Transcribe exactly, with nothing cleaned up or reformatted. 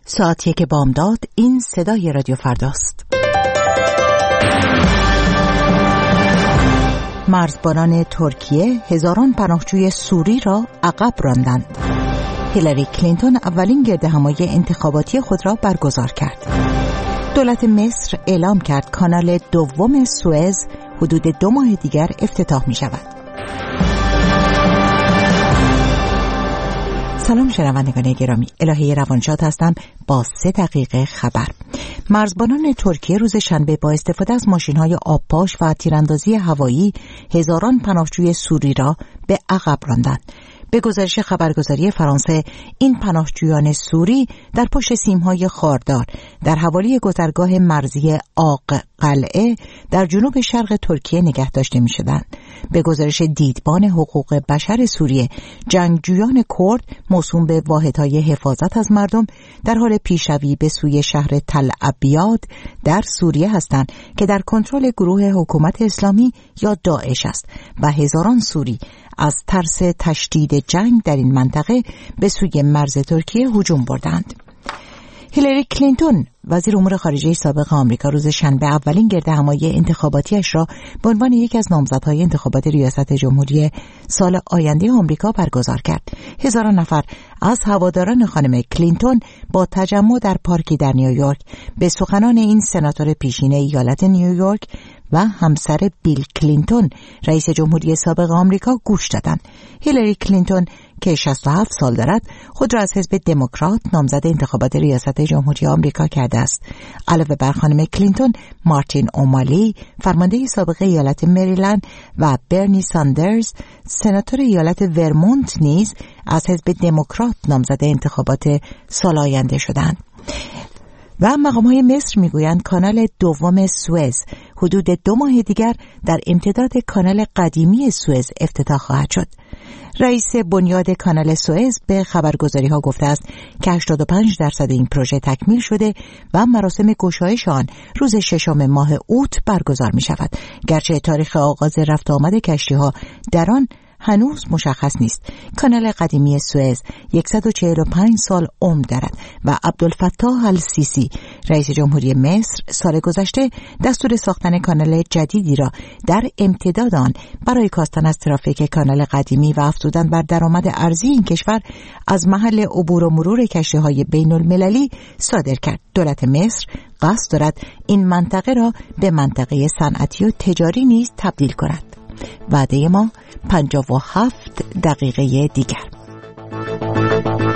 ساعت یک بامداد. این صدای رادیو فرداست. مرزبانان ترکیه هزاران پناهجوی سوری را عقب راندند. هیلاری کلینتون اولین گردهمایی انتخاباتی خود را برگزار کرد. دولت مصر اعلام کرد کانال دوم سوئز حدود دو ماه دیگر افتتاح می شود. سلام شنوندگان گرامی، الهه روانشاد هستم با سه دقیقه خبر. مرزبانان ترکیه روز شنبه با استفاده از ماشین‌های آبپاش و تیراندازی هوایی هزاران پناهجوی سوری را به عقب راندند. به گزارش خبرگزاری فرانسه، این پناهجویان سوری در پشت سیم‌های خاردار در حوالی گذرگاه مرزی آق قلعه در جنوب شرق ترکیه نگه داشته می‌شدند. به گزارش دیدبان حقوق بشر سوریه، جنگجویان کرد موسوم به واحدهای حفاظت از مردم در حال پیشروی به سوی شهر تل ابیاد در سوریه هستند که در کنترل گروه حکومت اسلامی یا داعش است و هزاران سوری از ترس تشدید جنگ در این منطقه به سوی مرز ترکیه هجوم بردند. هیلاری کلینتون وزیر امور خارجه سابق آمریکا روز شنبه اولین گردهمایی انتخاباتیش را به عنوان یکی از نامزدهای انتخابات ریاست جمهوری سال آینده آمریکا برگزار کرد. هزاران نفر از هواداران خانم کلینتون با تجمع در پارکی در نیویورک به سخنان این سناتور پیشین ایالت نیویورک و همسر بیل کلینتون رئیس جمهوری سابق آمریکا گوش دادند. هیلاری کلینتون که شصت و هفت سال دارد خود را از حزب دموکرات نامزد انتخابات ریاست جمهوری آمریکا کرده است. علاوه بر خانم کلینتون، مارتین اومالی فرمانده سابق ایالت مریلند و برنی ساندرز سناتور ایالت ورمونت نیز از حزب دموکرات نامزد انتخابات سال آینده شدند. و مقام‌های مصر میگویند کانال دوم سوئز حدود دو ماه دیگر در امتداد کانال قدیمی سوئز افتتاح خواهد شد. رئیس بنیاد کانال سوئز به خبرگزاری‌ها گفته است که هشتاد و پنج درصد این پروژه تکمیل شده و مراسم گشایش آن روز ششم ماه اوت برگزار می‌شود. گرچه تاریخ آغاز رفت آمد کشتی‌ها در آن هنوز مشخص نیست. کانال قدیمی سوئز صد و چهل و پنج سال عمر دارد و عبدالفتاح السیسی رئیس جمهوری مصر سال گذشته دستور ساختن کانال جدیدی را در امتداد آن برای کاستن از ترافیک کانال قدیمی و افزودن بر درآمد ارزی این کشور از محل عبور و مرور کشتی‌های بین المللی صادر کرد. دولت مصر قصد دارد این منطقه را به منطقه صنعتی و تجاری نیز تبدیل کند. وعده ما پنجاه و هفت دقیقه دیگر.